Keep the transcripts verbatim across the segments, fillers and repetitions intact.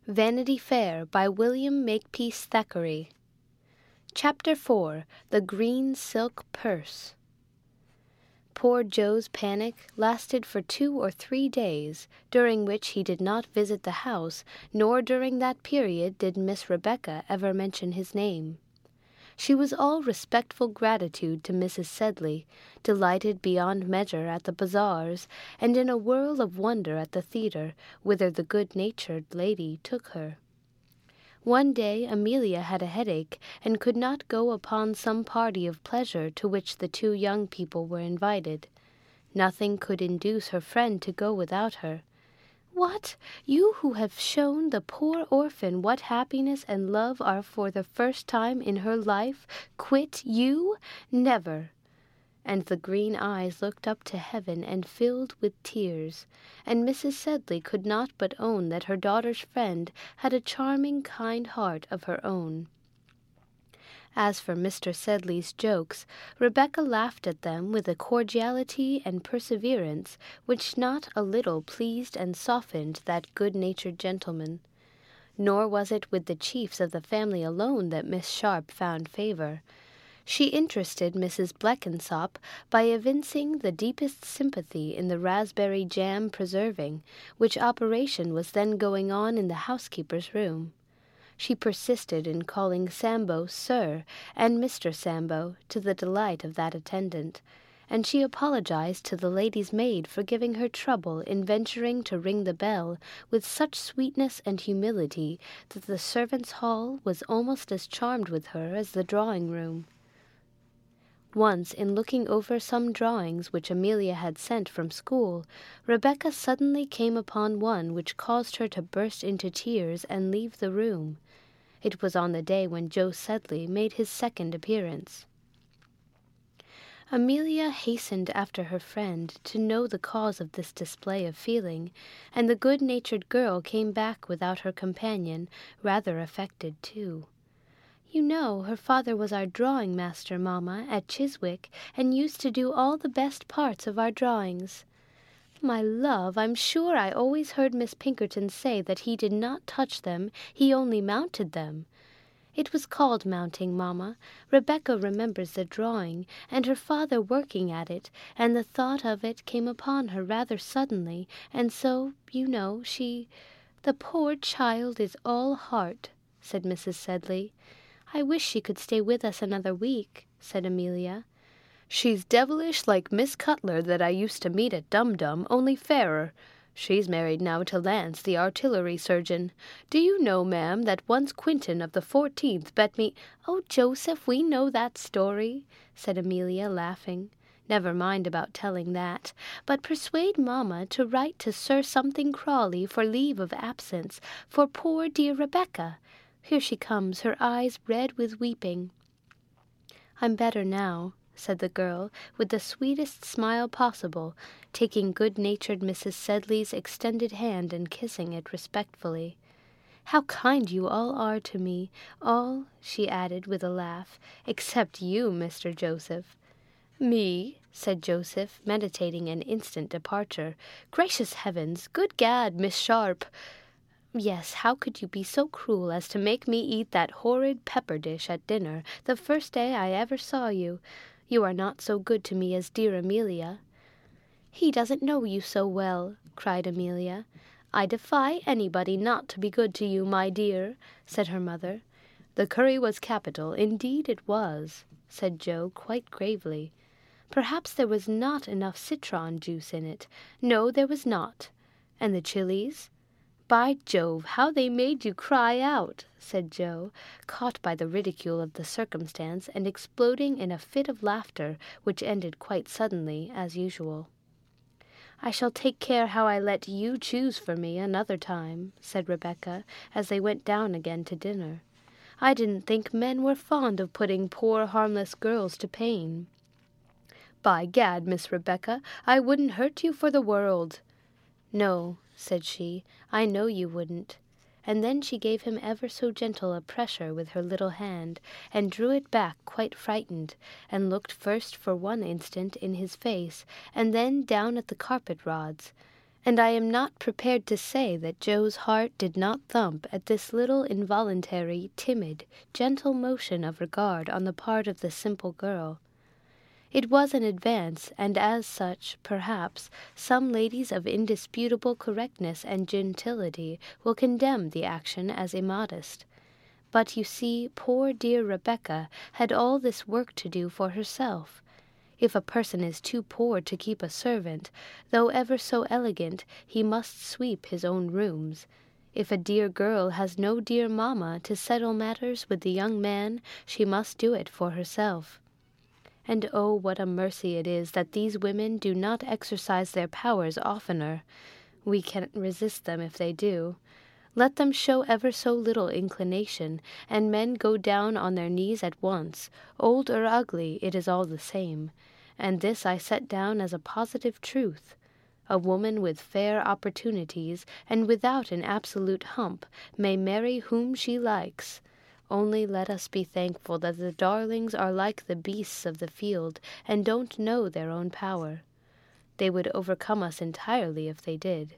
Vanity Fair by William Makepeace Thackeray. Chapter four. The Green Silk Purse. Poor Joe's panic lasted for two or three days, during which he did not visit the house, nor during that period did Miss Rebecca ever mention his name. She was all respectful gratitude to Missus Sedley, delighted beyond measure at the bazaars, and in a whirl of wonder at the theatre, whither the good-natured lady took her. One day Amelia had a headache, and could not go upon some party of pleasure to which the two young people were invited. Nothing could induce her friend to go without her. "What! You who have shown the poor orphan what happiness and love are for the first time in her life, quit you? Never!" And the green eyes looked up to heaven and filled with tears, and Missus Sedley could not but own that her daughter's friend had a charming, kind heart of her own. As for Mister Sedley's jokes, Rebecca laughed at them with a cordiality and perseverance which not a little pleased and softened that good-natured gentleman. Nor was it with the chiefs of the family alone that Miss Sharp found favour. She interested Missus Blenkinsop by evincing the deepest sympathy in the raspberry jam preserving, which operation was then going on in the housekeeper's room. She persisted in calling Sambo Sir and Mister Sambo, to the delight of that attendant, and she apologized to the lady's maid for giving her trouble in venturing to ring the bell with such sweetness and humility that the servants' hall was almost as charmed with her as the drawing-room. Once, in looking over some drawings which Amelia had sent from school, Rebecca suddenly came upon one which caused her to burst into tears and leave the room. It was on the day when Joe Sedley made his second appearance. Amelia hastened after her friend to know the cause of this display of feeling, and the good-natured girl came back without her companion, rather affected too. "You know her father was our drawing-master, mamma, at Chiswick, and used to do all the best parts of our drawings." "My love, I'm sure I always heard Miss Pinkerton say that he did not touch them, he only mounted them." "It was called mounting, mamma. Rebecca remembers the drawing, and her father working at it, and the thought of it came upon her rather suddenly, and so, you know, she—" "The poor child is all heart," said Missus Sedley. "I wish she could stay with us another week," said Amelia. "She's devilish like Miss Cutler that I used to meet at Dum-Dum, only fairer. She's married now to Lance, the artillery surgeon. Do you know, ma'am, that once Quinton of the fourteenth bet me—" "Oh, Joseph, we know that story," said Amelia, laughing. "Never mind about telling that, but persuade mamma to write to Sir Something Crawley for leave of absence for poor dear Rebecca. Here she comes, her eyes red with weeping." "I'm better now," said the girl, with the sweetest smile possible, taking good-natured Missus Sedley's extended hand and kissing it respectfully. "How kind you all are to me, all," she added with a laugh, "except you, Mister Joseph." "Me?" said Joseph, meditating an instant departure. "Gracious heavens! Good gad, Miss Sharp!" "Yes, how could you be so cruel as to make me eat that horrid pepper dish at dinner, the first day I ever saw you? You are not so good to me as dear Amelia." "He doesn't know you so well," cried Amelia. "I defy anybody not to be good to you, my dear," said her mother. "The curry was capital, indeed it was," said Joe quite gravely. "Perhaps there was not enough citron juice in it." "No, there was not." "And the chilies?" "By Jove, how they made you cry out!" said Joe, caught by the ridicule of the circumstance, and exploding in a fit of laughter, which ended quite suddenly, as usual. "I shall take care how I let you choose for me another time," said Rebecca, as they went down again to dinner. "I didn't think men were fond of putting poor harmless girls to pain." "By gad, Miss Rebecca, I wouldn't hurt you for the world." "No," said she, "I know you wouldn't." And then she gave him ever so gentle a pressure with her little hand, and drew it back quite frightened, and looked first for one instant in his face, and then down at the carpet rods, and I am not prepared to say that Joe's heart did not thump at this little involuntary, timid, gentle motion of regard on the part of the simple girl. It was an advance, and as such, perhaps, some ladies of indisputable correctness and gentility will condemn the action as immodest. But you see, poor dear Rebecca had all this work to do for herself. If a person is too poor to keep a servant, though ever so elegant, he must sweep his own rooms. If a dear girl has no dear mamma to settle matters with the young man, she must do it for herself. And oh, what a mercy it is that these women do not exercise their powers oftener. We can't resist them if they do. Let them show ever so little inclination, and men go down on their knees at once. Old or ugly, it is all the same. And this I set down as a positive truth. A woman with fair opportunities, and without an absolute hump, may marry whom she likes. Only let us be thankful that the darlings are like the beasts of the field, and don't know their own power. They would overcome us entirely if they did.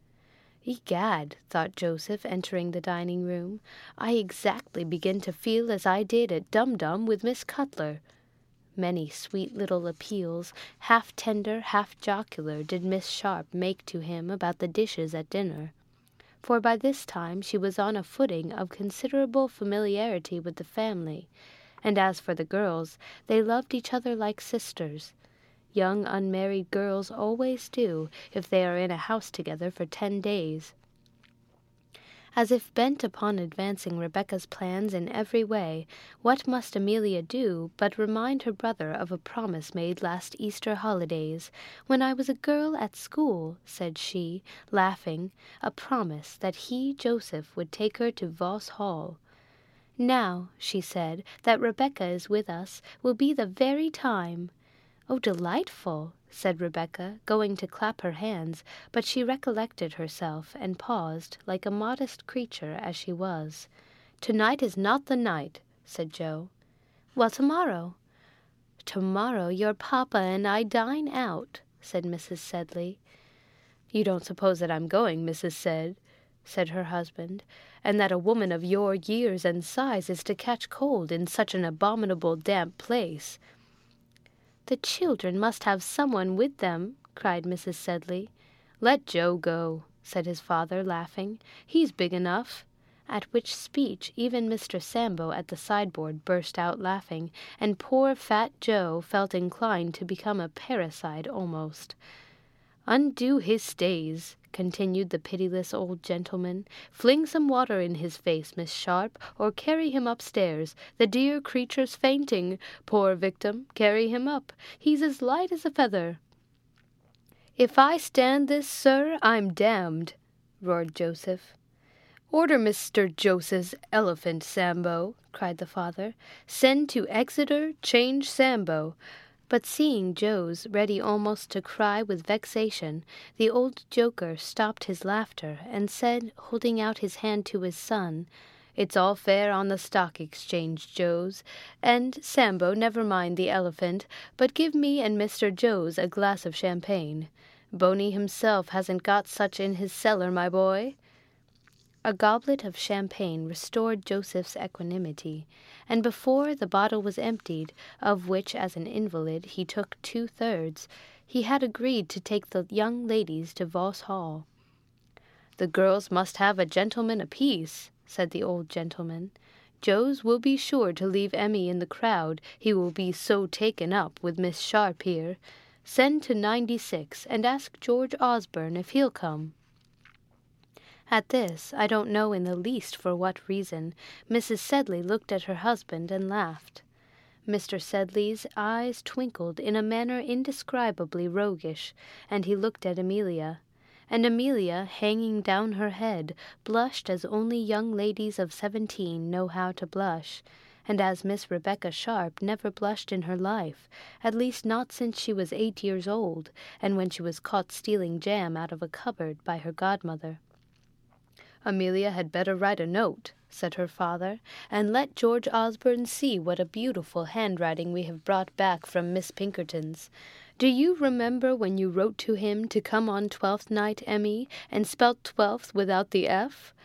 Egad, thought Joseph, entering the dining-room, I exactly begin to feel as I did at Dum-Dum with Miss Cutler. Many sweet little appeals, half tender, half jocular, did Miss Sharp make to him about the dishes at dinner. For by this time she was on a footing of considerable familiarity with the family, and as for the girls, they loved each other like sisters. Young unmarried girls always do, if they are in a house together for ten days. As if bent upon advancing Rebecca's plans in every way, what must Amelia do but remind her brother of a promise made last Easter holidays, when I was a girl at school, said she, laughing, a promise that he, Joseph, would take her to Voss Hall. Now, she said, that Rebecca is with us, will be the very time. Oh, delightful, said Rebecca, going to clap her hands, but she recollected herself, and paused, like a modest creature as she was. "To-night is not the night," said Joe. "Well, to-morrow." "To-morrow your papa and I dine out," said Missus Sedley. "You don't suppose that I'm going, Missus Sed," said her husband, "and that a woman of your years and size is to catch cold in such an abominable damp place?" "The children must have someone with them," cried Missus Sedley. "Let Joe go," said his father, laughing. "He's big enough." At which speech even Mister Sambo at the sideboard burst out laughing, and poor fat Joe felt inclined to become a parricide almost. "Undo his stays," continued the pitiless old gentleman. "Fling some water in his face, Miss Sharp, or carry him upstairs. The dear creature's fainting. Poor victim, carry him up. He's as light as a feather." "If I stand this, sir, I'm damned," roared Joseph. "Order Mister Joseph's elephant, Sambo," cried the father. "Send to Exeter, change Sambo." But seeing Joe's ready almost to cry with vexation, the old joker stopped his laughter, and said, holding out his hand to his son, "It's all fair on the Stock Exchange, Joes, and, Sambo, never mind the elephant, but give me and Mister Joes a glass of champagne. Boney himself hasn't got such in his cellar, my boy." A goblet of champagne restored Joseph's equanimity, and before the bottle was emptied, of which as an invalid he took two-thirds, he had agreed to take the young ladies to Voss Hall. "The girls must have a gentleman apiece," said the old gentleman. "Joes will be sure to leave Emmy in the crowd, he will be so taken up with Miss Sharp here. Send to ninety-six, and ask George Osborne if he'll come." At this, I don't know in the least for what reason, Missus Sedley looked at her husband and laughed. Mister Sedley's eyes twinkled in a manner indescribably roguish, and he looked at Amelia. And Amelia, hanging down her head, blushed as only young ladies of seventeen know how to blush, and as Miss Rebecca Sharp never blushed in her life, at least not since she was eight years old, and when she was caught stealing jam out of a cupboard by her godmother. "Amelia had better write a note," said her father, "and let George Osborne see what a beautiful handwriting we have brought back from Miss Pinkerton's. Do you remember when you wrote to him to come on Twelfth Night, Emmy, and spelt twelfth without the F?"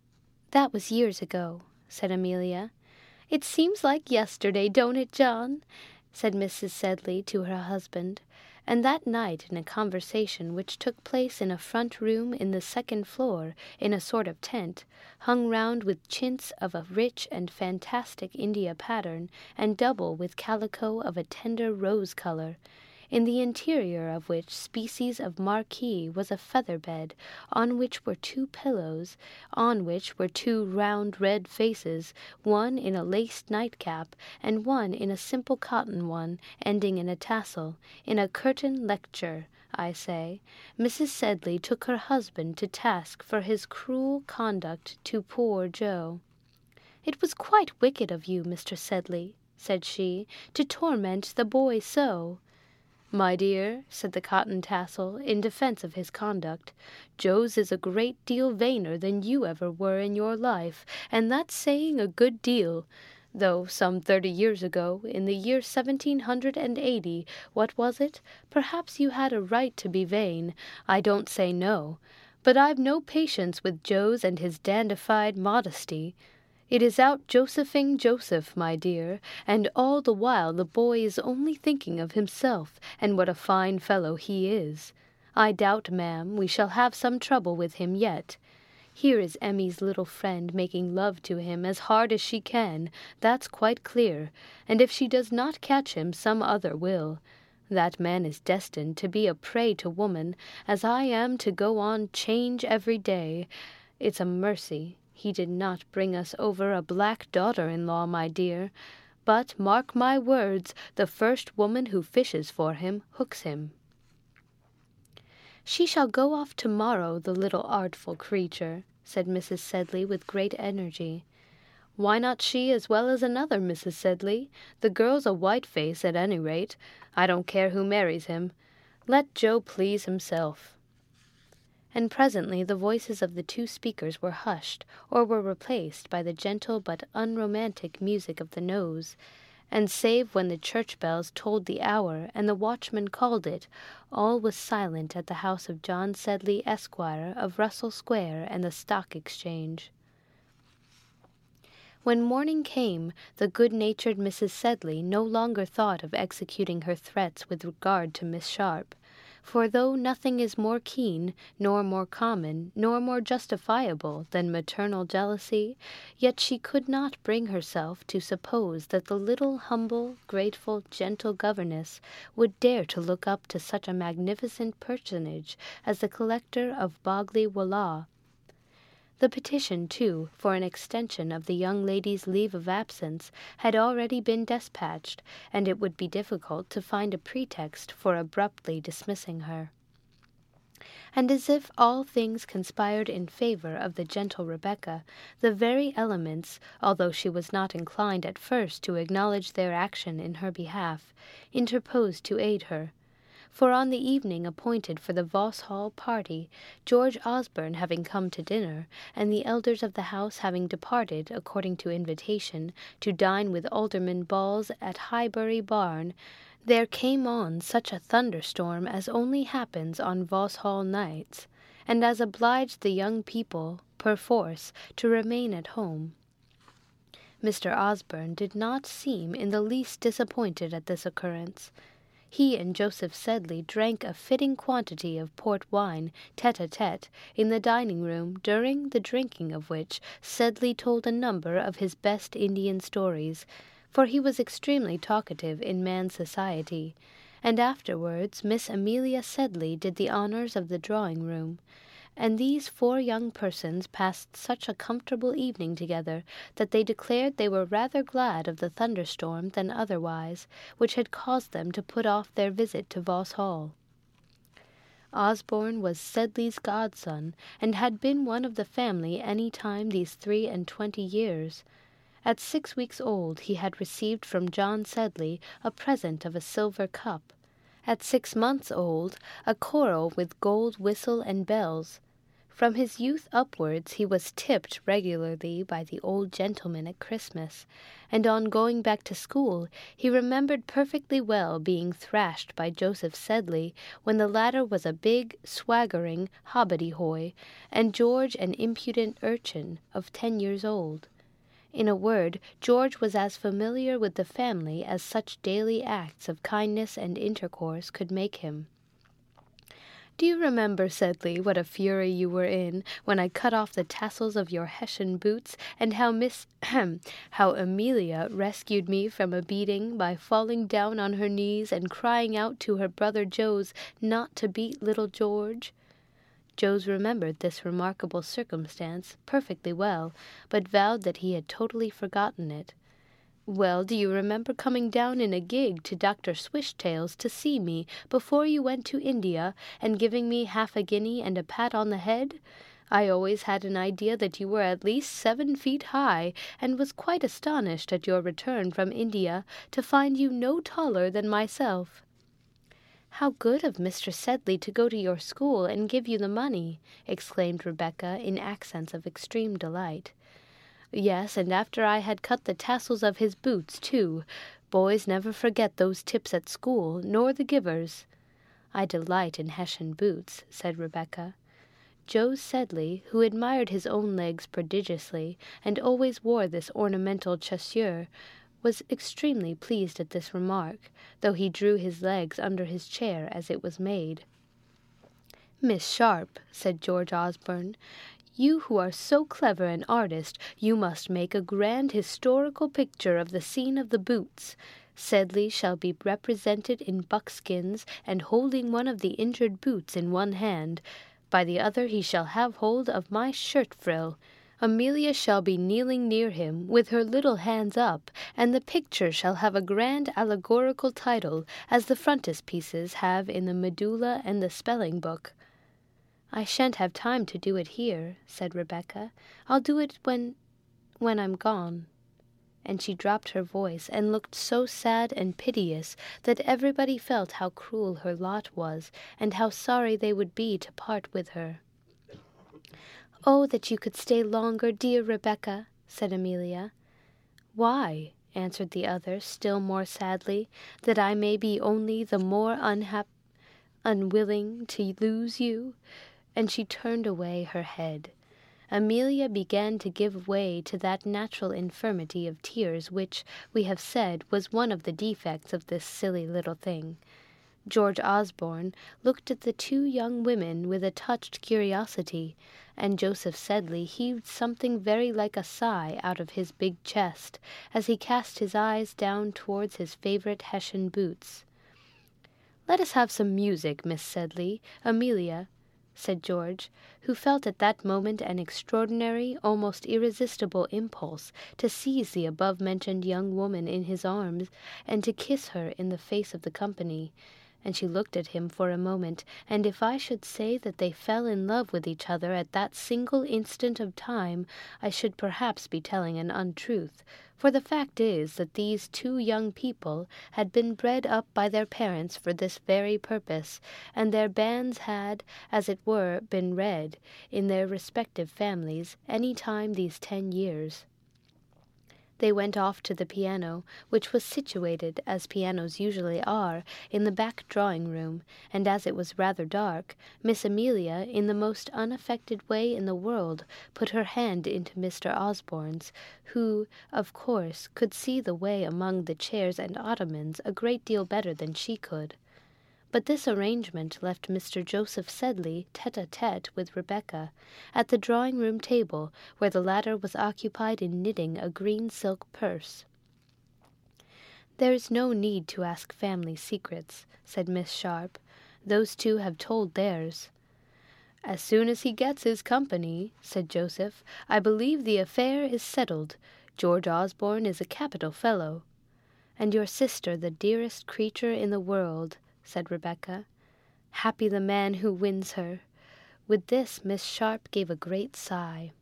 "That was years ago," said Amelia. "It seems like yesterday, don't it, John?" said Missus Sedley to her husband. And that night, in a conversation which took place in a front room in the second floor, in a sort of tent, hung round with chintz of a rich and fantastic India pattern, and double with calico of a tender rose colour, in the interior of which species of marquee was a feather bed, on which were two pillows, on which were two round red faces, one in a laced nightcap, and one in a simple cotton one, ending in a tassel, in a curtain lecture, I say, Missus Sedley took her husband to task for his cruel conduct to poor Joe. "It was quite wicked of you, Mister Sedley," said she, "to torment the boy so." "My dear," said the cotton tassel, in defence of his conduct, "Joe's is a great deal vainer than you ever were in your life, and that's saying a good deal. Though some thirty years ago, in the year seventeen hundred and eighty, what was it? Perhaps you had a right to be vain. I don't say no. But I've no patience with Joe's and his dandified modesty. It is out Josephing Joseph, my dear, and all the while the boy is only thinking of himself, and what a fine fellow he is. I doubt, ma'am, we shall have some trouble with him yet. Here is Emmy's little friend making love to him as hard as she can, that's quite clear, and if she does not catch him, some other will. That man is destined to be a prey to woman, as I am to go on change every day. It's a mercy he did not bring us over a black daughter-in-law, my dear. But, mark my words, the first woman who fishes for him hooks him." "She shall go off to-morrow, the little artful creature," said Missus Sedley with great energy. "Why not she as well as another, Missus Sedley? The girl's a white-face at any rate. I don't care who marries him. Let Joe please himself." And presently the voices of the two speakers were hushed, or were replaced by the gentle but unromantic music of the nose, and save when the church bells tolled the hour and the watchman called it, all was silent at the house of John Sedley, Esquire, of Russell Square and the Stock Exchange. When morning came, the good-natured Missus Sedley no longer thought of executing her threats with regard to Miss Sharp. For though nothing is more keen, nor more common, nor more justifiable than maternal jealousy, yet she could not bring herself to suppose that the little humble, grateful, gentle governess would dare to look up to such a magnificent personage as the collector of Bogley Wollah. The petition, too, for an extension of the young lady's leave of absence had already been despatched, and it would be difficult to find a pretext for abruptly dismissing her. And as if all things conspired in favor of the gentle Rebecca, the very elements, although she was not inclined at first to acknowledge their action in her behalf, interposed to aid her. For on the evening appointed for the Vauxhall party, George Osborne having come to dinner, and the elders of the house having departed, according to invitation, to dine with Alderman Balls at Highbury Barn, there came on such a thunderstorm as only happens on Vauxhall nights, and as obliged the young people, perforce, to remain at home. Mister Osborne did not seem in the least disappointed at this occurrence. He and Joseph Sedley drank a fitting quantity of port wine, tete-a-tete, in the dining-room, during the drinking of which Sedley told a number of his best Indian stories, for he was extremely talkative in man's society, and afterwards Miss Amelia Sedley did the honours of the drawing-room, and these four young persons passed such a comfortable evening together that they declared they were rather glad of the thunderstorm than otherwise, which had caused them to put off their visit to Vauxhall. Osborne was Sedley's godson, and had been one of the family any time these three and twenty years. At six weeks old he had received from John Sedley a present of a silver cup. At six months old, a coral with gold whistle and bells. From his youth upwards he was tipped regularly by the old gentleman at Christmas, and on going back to school he remembered perfectly well being thrashed by Joseph Sedley when the latter was a big, swaggering hobbadyhoy, and George an impudent urchin of ten years old. In a word, George was as familiar with the family as such daily acts of kindness and intercourse could make him. "Do you remember, Sedley, what a fury you were in when I cut off the tassels of your Hessian boots, and how Miss how Amelia rescued me from a beating by falling down on her knees and crying out to her brother Joes not to beat little George?" Joes remembered this remarkable circumstance perfectly well, but vowed that he had totally forgotten it. "Well, do you remember coming down in a gig to Doctor Swishtail's to see me before you went to India, and giving me half a guinea and a pat on the head? I always had an idea that you were at least seven feet high, and was quite astonished at your return from India to find you no taller than myself." "How good of Mister Sedley to go to your school and give you the money!" exclaimed Rebecca in accents of extreme delight. "Yes, and after I had cut the tassels of his boots, too. Boys never forget those tips at school, nor the givers." "I delight in Hessian boots," said Rebecca. Joe Sedley, who admired his own legs prodigiously, and always wore this ornamental chaussure, was extremely pleased at this remark, though he drew his legs under his chair as it was made. "Miss Sharp," said George Osborne, "you who are so clever an artist, you must make a grand historical picture of the scene of the boots. Sedley shall be represented in buckskins and holding one of the injured boots in one hand. By the other he shall have hold of my shirt frill. Amelia shall be kneeling near him, with her little hands up, and the picture shall have a grand allegorical title, as the frontispieces have in the Medulla and the spelling-book." "I shan't have time to do it here," said Rebecca. "I'll do it when when I'm gone." And she dropped her voice and looked so sad and piteous that everybody felt how cruel her lot was, and how sorry they would be to part with her. "Oh, that you could stay longer, dear Rebecca," said Amelia. "Why?" answered the other, still more sadly, "that I may be only the more unhap unwilling to lose you." And she turned away her head. Amelia began to give way to that natural infirmity of tears which, we have said, was one of the defects of this silly little thing. George Osborne looked at the two young women with a touched curiosity, and Joseph Sedley heaved something very like a sigh out of his big chest, as he cast his eyes down towards his favorite Hessian boots. "Let us have some music, Miss Sedley. Amelia," said George, who felt at that moment an extraordinary, almost irresistible impulse to seize the above-mentioned young woman in his arms, and to kiss her in the face of the company. And she looked at him for a moment, and if I should say that they fell in love with each other at that single instant of time, I should perhaps be telling an untruth, for the fact is that these two young people had been bred up by their parents for this very purpose, and their banns had, as it were, been read, in their respective families, any time these ten years. They went off to the piano, which was situated, as pianos usually are, in the back drawing-room, and as it was rather dark, Miss Amelia, in the most unaffected way in the world, put her hand into Mister Osborne's, who, of course, could see the way among the chairs and ottomans a great deal better than she could. But this arrangement left Mister Joseph Sedley tete-a-tete with Rebecca, at the drawing-room table, where the latter was occupied in knitting a green silk purse. "There is no need to ask family secrets," said Miss Sharp. "Those two have told theirs." "As soon as he gets his company," said Joseph, "I believe the affair is settled. George Osborne is a capital fellow." "And your sister the dearest creature in the world," said Rebecca. "Happy the man who wins her." With this Miss Sharp gave a great sigh.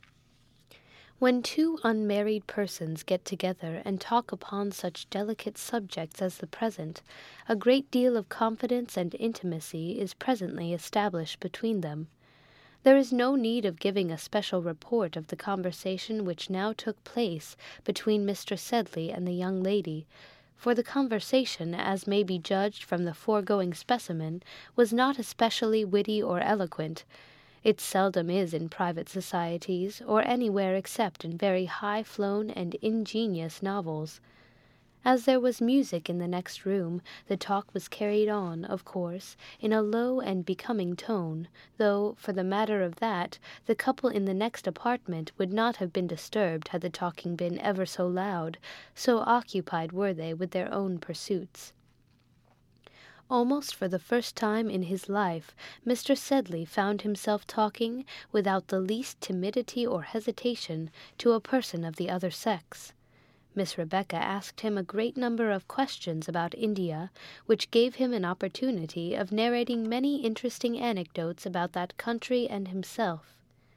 When two unmarried persons get together and talk upon such delicate subjects as the present, a great deal of confidence and intimacy is presently established between them. There is no need of giving a special report of the conversation which now took place between Mister Sedley and the young lady, for the conversation, as may be judged from the foregoing specimen, was not especially witty or eloquent. It seldom is in private societies, or anywhere except in very high-flown and ingenious novels. As there was music in the next room, the talk was carried on, of course, in a low and becoming tone, though, for the matter of that, the couple in the next apartment would not have been disturbed had the talking been ever so loud, so occupied were they with their own pursuits. Almost for the first time in his life, Mister Sedley found himself talking, without the least timidity or hesitation, to a person of the other sex. Miss Rebecca asked him a great number of questions about India, which gave him an opportunity of narrating many interesting anecdotes about that country and himself.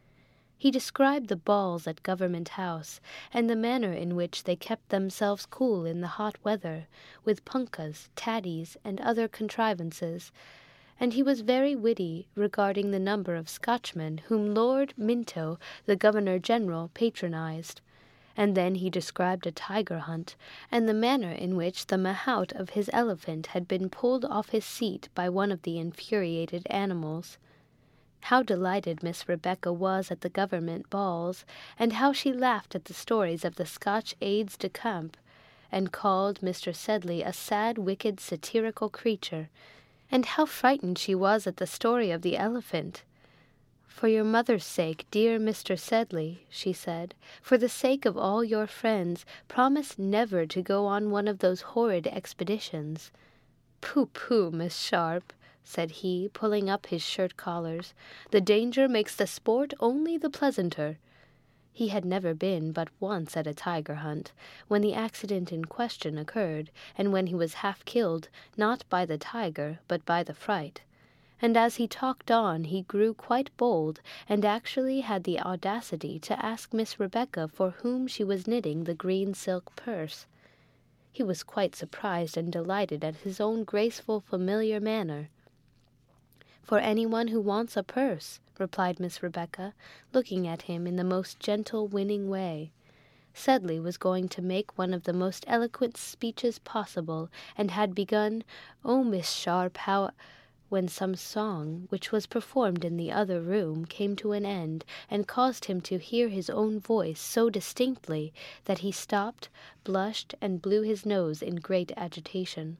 He described the balls at Government House, and the manner in which they kept themselves cool in the hot weather, with punkas, taddies, and other contrivances, and he was very witty regarding the number of Scotchmen whom Lord Minto, the Governor-General, patronized. And then he described a tiger hunt, and the manner in which the mahout of his elephant had been pulled off his seat by one of the infuriated animals. How delighted Miss Rebecca was at the government balls, and how she laughed at the stories of the Scotch aides-de-camp, and called Mister Sedley a sad, wicked, satirical creature, and how frightened she was at the story of the elephant. "For your mother's sake, dear Mister Sedley," she said, "for the sake of all your friends, promise never to go on one of those horrid expeditions." "Pooh-pooh, Miss Sharp," said he, pulling up his shirt-collars. "The danger makes the sport only the pleasanter." He had never been but once at a tiger hunt, when the accident in question occurred, and when he was half killed, not by the tiger, but by the fright. And as he talked on he grew quite bold, and actually had the audacity to ask Miss Rebecca for whom she was knitting the green silk purse. He was quite surprised and delighted at his own graceful, familiar manner. "For anyone who wants a purse," replied Miss Rebecca, looking at him in the most gentle, winning way. Sedley was going to make one of the most eloquent speeches possible, and had begun, "Oh, Miss Sharp, how—" when some song, which was performed in the other room, came to an end, and caused him to hear his own voice so distinctly that he stopped, blushed, and blew his nose in great agitation.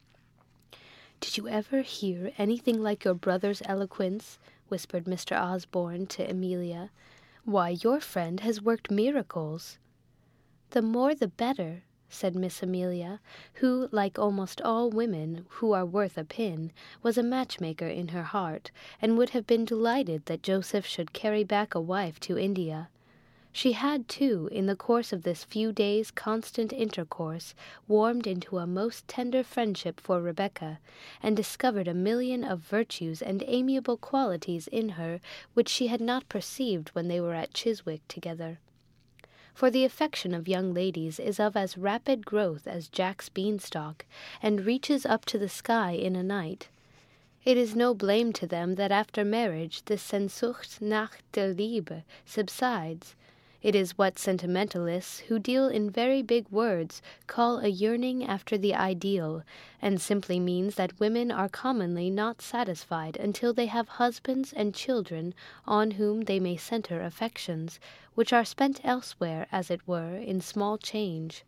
"Did you ever hear anything like your brother's eloquence?" whispered Mister Osborne to Amelia. "Why, your friend has worked miracles." "The more the better," said Miss Amelia, who, like almost all women who are worth a pin, was a matchmaker in her heart, and would have been delighted that Joseph should carry back a wife to India. She had, too, in the course of this few days' constant intercourse, warmed into a most tender friendship for Rebecca, and discovered a million of virtues and amiable qualities in her which she had not perceived when they were at Chiswick together. For the affection of young ladies is of as rapid growth as Jack's beanstalk, and reaches up to the sky in a night. It is no blame to them that after marriage the Sehnsucht nach der Liebe subsides. It is what sentimentalists, who deal in very big words, call a yearning after the ideal, and simply means that women are commonly not satisfied until they have husbands and children on whom they may center affections, which are spent elsewhere, as it were, in small change.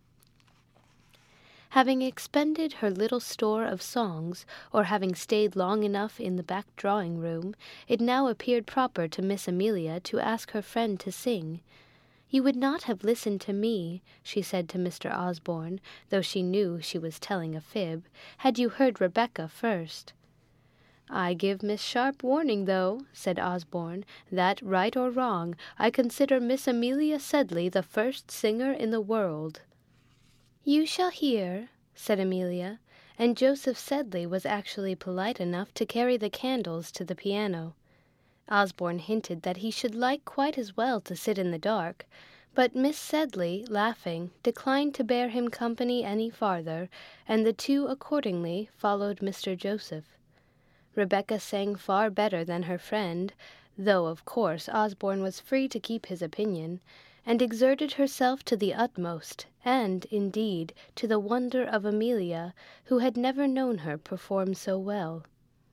Having expended her little store of songs, or having stayed long enough in the back drawing-room, it now appeared proper to Miss Amelia to ask her friend to sing. "You would not have listened to me," she said to Mister Osborne, though she knew she was telling a fib, "had you heard Rebecca first." "I give Miss Sharp warning, though," said Osborne, "that, right or wrong, I consider Miss Amelia Sedley the first singer in the world." "You shall hear," said Amelia, and Joseph Sedley was actually polite enough to carry the candles to the piano. Osborne hinted that he should like quite as well to sit in the dark, but Miss Sedley, laughing, declined to bear him company any farther, and the two accordingly followed Mister Joseph. Rebecca sang far better than her friend, though of course Osborne was free to keep his opinion, and exerted herself to the utmost, and, indeed, to the wonder of Amelia, who had never known her perform so well.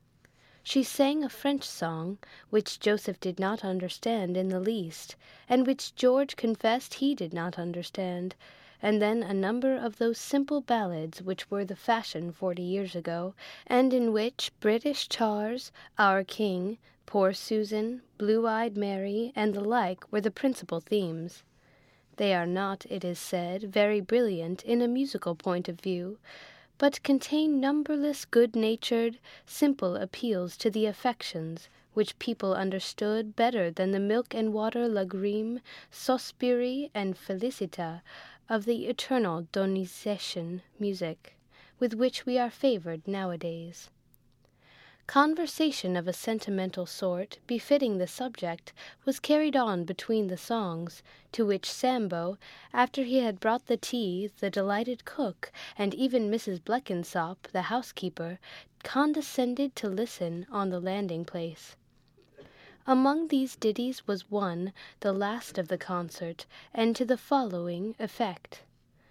She sang a French song, which Joseph did not understand in the least, and which George confessed he did not understand, and then a number of those simple ballads which were the fashion forty years ago, and in which British Tars, Our King, Poor Susan, Blue-eyed Mary, and the like were the principal themes. They are not, it is said, very brilliant in a musical point of view, but contain numberless good-natured, simple appeals to the affections, which people understood better than the milk-and-water lagrime, sospiri, and felicita of the eternal Donizetan music, with which we are favoured nowadays. Conversation of a sentimental sort, befitting the subject, was carried on between the songs, to which Sambo, after he had brought the tea, the delighted cook, and even Missus Blenkinsop, the housekeeper, condescended to listen on the landing-place. Among these ditties was one, the last of the concert, and to the following effect.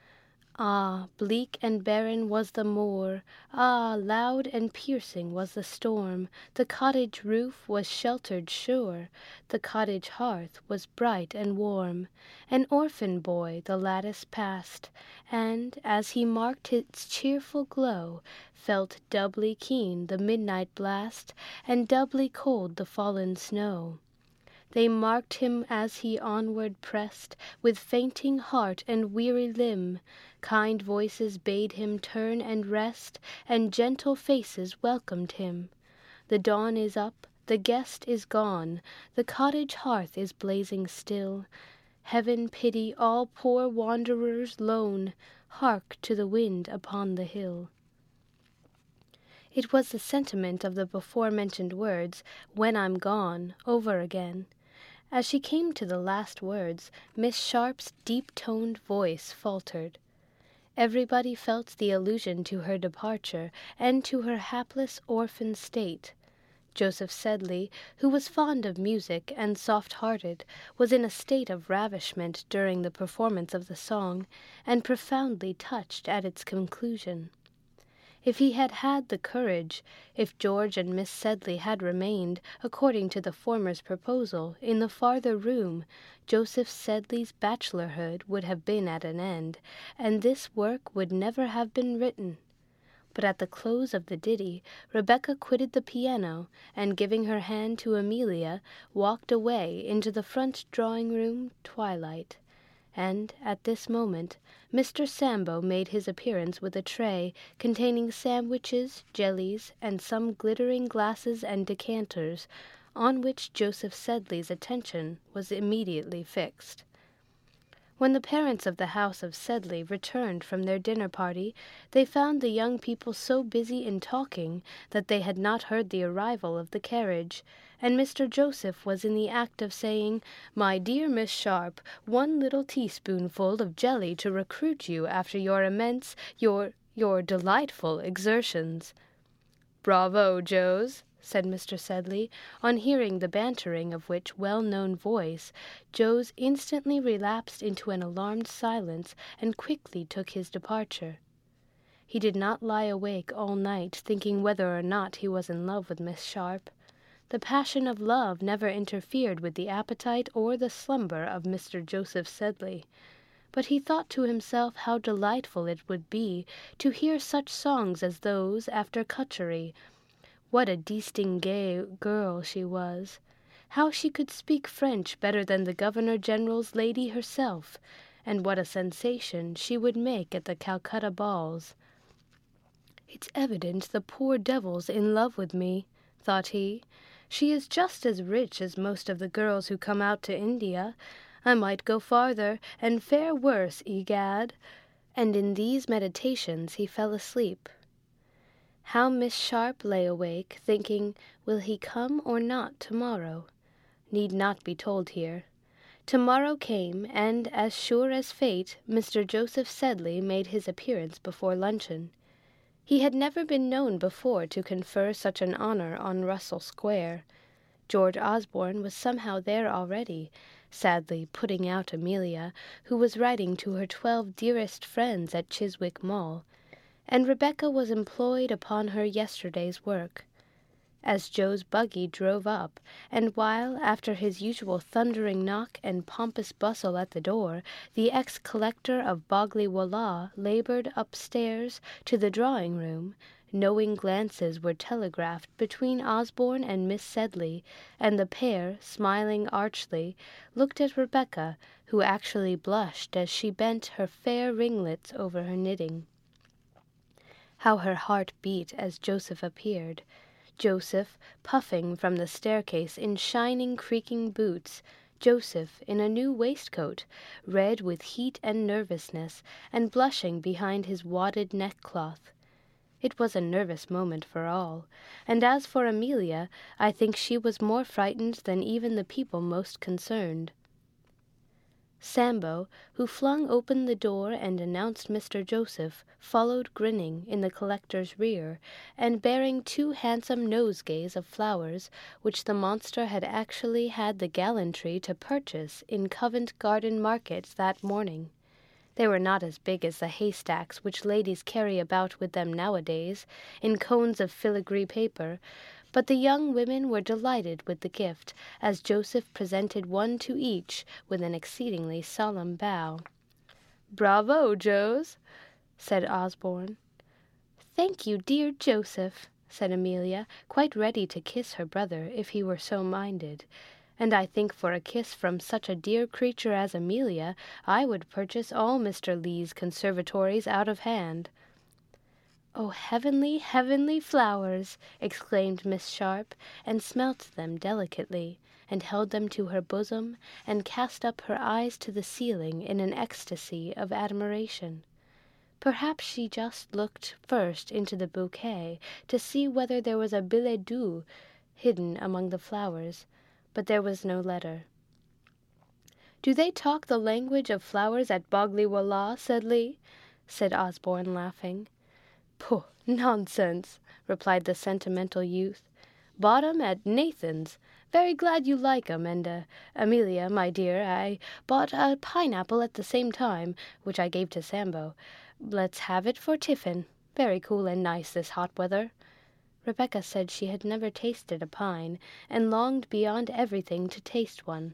Ah, bleak and barren was the moor, ah, loud and piercing was the storm, the cottage roof was sheltered sure, the cottage hearth was bright and warm. An orphan boy the lattice passed, and, as he marked its cheerful glow, felt doubly keen the midnight blast, and doubly cold the fallen snow. They marked him as he onward pressed, with fainting heart and weary limb. Kind voices bade him turn and rest, and gentle faces welcomed him. The dawn is up, the guest is gone, the cottage hearth is blazing still. Heaven pity all poor wanderers lone, hark to the wind upon the hill. It was the sentiment of the before-mentioned words, "When I'm gone," over again. As she came to the last words, Miss Sharp's deep-toned voice faltered. Everybody felt the allusion to her departure, and to her hapless orphan state. Joseph Sedley, who was fond of music and soft-hearted, was in a state of ravishment during the performance of the song, and profoundly touched at its conclusion. If he had had the courage, if George and Miss Sedley had remained, according to the former's proposal, in the farther room, Joseph Sedley's bachelorhood would have been at an end, and this work would never have been written. But at the close of the ditty, Rebecca quitted the piano, and giving her hand to Amelia, walked away into the front drawing-room twilight. And, at this moment, Mister Sambo made his appearance with a tray containing sandwiches, jellies, and some glittering glasses and decanters, on which Joseph Sedley's attention was immediately fixed. When the parents of the house of Sedley returned from their dinner-party, they found the young people so busy in talking that they had not heard the arrival of the carriage, and Mister Joseph was in the act of saying, "My dear Miss Sharp, one little teaspoonful of jelly to recruit you after your immense, your, your delightful exertions." "Bravo, Jos!" said Mister Sedley. On hearing the bantering of which well-known voice, Jos instantly relapsed into an alarmed silence and quickly took his departure. He did not lie awake all night thinking whether or not he was in love with Miss Sharp. The passion of love never interfered with the appetite or the slumber of Mister Joseph Sedley, but he thought to himself how delightful it would be to hear such songs as those after Cutchery. What a distinguée girl she was! How she could speak French better than the Governor-General's lady herself, and what a sensation she would make at the Calcutta balls. "It's evident the poor devil's in love with me," thought he. "She is just as rich as most of the girls who come out to India. I might go farther, and fare worse, egad." And in these meditations he fell asleep. How Miss Sharp lay awake, thinking, "Will he come or not tomorrow?" need not be told here. Tomorrow came, and, as sure as fate, Mister Joseph Sedley made his appearance before luncheon. He had never been known before to confer such an honor on Russell Square. George Osborne was somehow there already, sadly putting out Amelia, who was writing to her twelve dearest friends at Chiswick Mall, and Rebecca was employed upon her yesterday's work. As Joe's buggy drove up, and while, after his usual thundering knock and pompous bustle at the door, the ex-collector of Boggley Wollah laboured upstairs to the drawing-room, knowing glances were telegraphed between Osborne and Miss Sedley, and the pair, smiling archly, looked at Rebecca, who actually blushed as she bent her fair ringlets over her knitting. How her heart beat as Joseph appeared! Joseph, puffing from the staircase in shining, creaking boots, Joseph in a new waistcoat, red with heat and nervousness, and blushing behind his wadded neckcloth. It was a nervous moment for all, and as for Amelia, I think she was more frightened than even the people most concerned. Sambo, who flung open the door and announced Mister Joseph, followed grinning in the collector's rear, and bearing two handsome nosegays of flowers, which the monster had actually had the gallantry to purchase in Covent Garden Market that morning. They were not as big as the haystacks which ladies carry about with them nowadays, in cones of filigree paper, but the young women were delighted with the gift, as Joseph presented one to each with an exceedingly solemn bow. "Bravo, Joes," said Osborne. "Thank you, dear Joseph," said Amelia, quite ready to kiss her brother if he were so minded. "And I think for a kiss from such a dear creature as Amelia, I would purchase all Mister Lee's conservatories out of hand." "Oh, heavenly, heavenly flowers!" exclaimed Miss Sharp, and smelt them delicately, and held them to her bosom, and cast up her eyes to the ceiling in an ecstasy of admiration. Perhaps she just looked first into the bouquet to see whether there was a billet doux hidden among the flowers, but there was no letter. "Do they talk the language of flowers at Boggley Wollah, Sedley?" said Osborne, laughing. "Pooh, nonsense," replied the sentimental youth. "Bought 'em at Nathan's. Very glad you like 'em, and, uh, Amelia, my dear, I bought a pineapple at the same time, which I gave to Sambo. Let's have it for tiffin. Very cool and nice this hot weather." Rebecca said she had never tasted a pine, and longed beyond everything to taste one.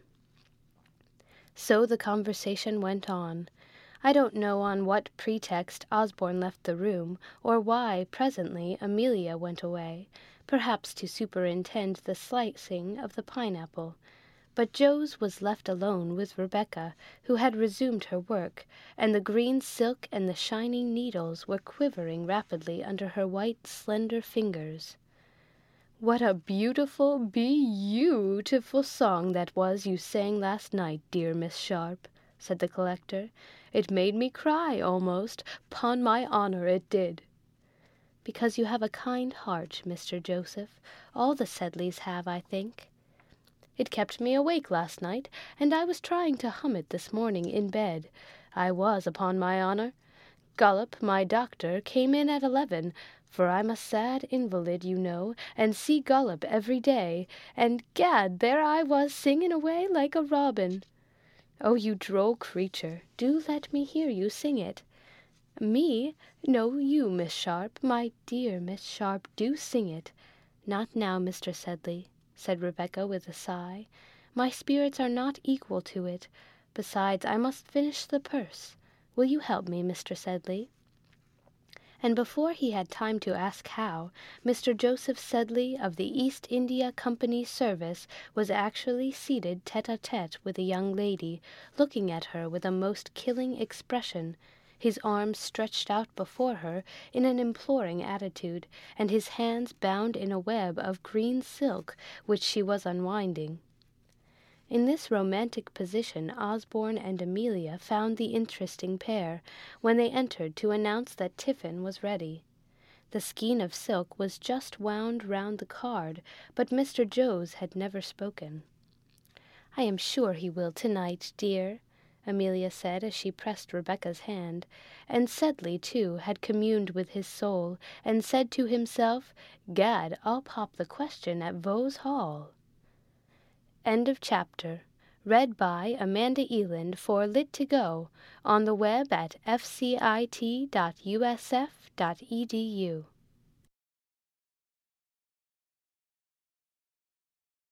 So the conversation went on. I don't know on what pretext Osborne left the room, or why, presently, Amelia went away, perhaps to superintend the slicing of the pineapple, but Joes was left alone with Rebecca, who had resumed her work, and the green silk and the shining needles were quivering rapidly under her white, slender fingers. "What a beautiful, be-you-tiful song that was you sang last night, dear Miss Sharp," said the collector. "It made me cry, almost. 'Pon my honor it did." "Because you have a kind heart, Mister Joseph. All the Sedleys have, I think." "It kept me awake last night, and I was trying to hum it this morning in bed. I was, upon my honor. Gollop, my doctor, came in at eleven, for I'm a sad invalid, you know, and see Gollop every day, and, gad, there I was singing away like a robin." "Oh, you droll creature, do let me hear you sing it." "Me? No, you, Miss Sharp, my dear Miss Sharp, do sing it." "Not now, Mister Sedley," said Rebecca with a sigh. "My spirits are not equal to it. Besides, I must finish the purse. Will you help me, Mister Sedley?" And before he had time to ask how, Mister Joseph Sedley of the East India Company's service was actually seated tete-a-tete with a young lady, looking at her with a most killing expression, his arms stretched out before her in an imploring attitude, and his hands bound in a web of green silk which she was unwinding. In this romantic position Osborne and Amelia found the interesting pair, when they entered to announce that tiffin was ready. The skein of silk was just wound round the card, but Mister Joes had never spoken. "I am sure he will tonight, dear," Amelia said as she pressed Rebecca's hand, and Sedley, too, had communed with his soul, and said to himself, "Gad, I'll pop the question at Vauxhall." End of chapter. Read by Amanda Eland for Lit to Go on the web at f c i t dot u s f dot e d u.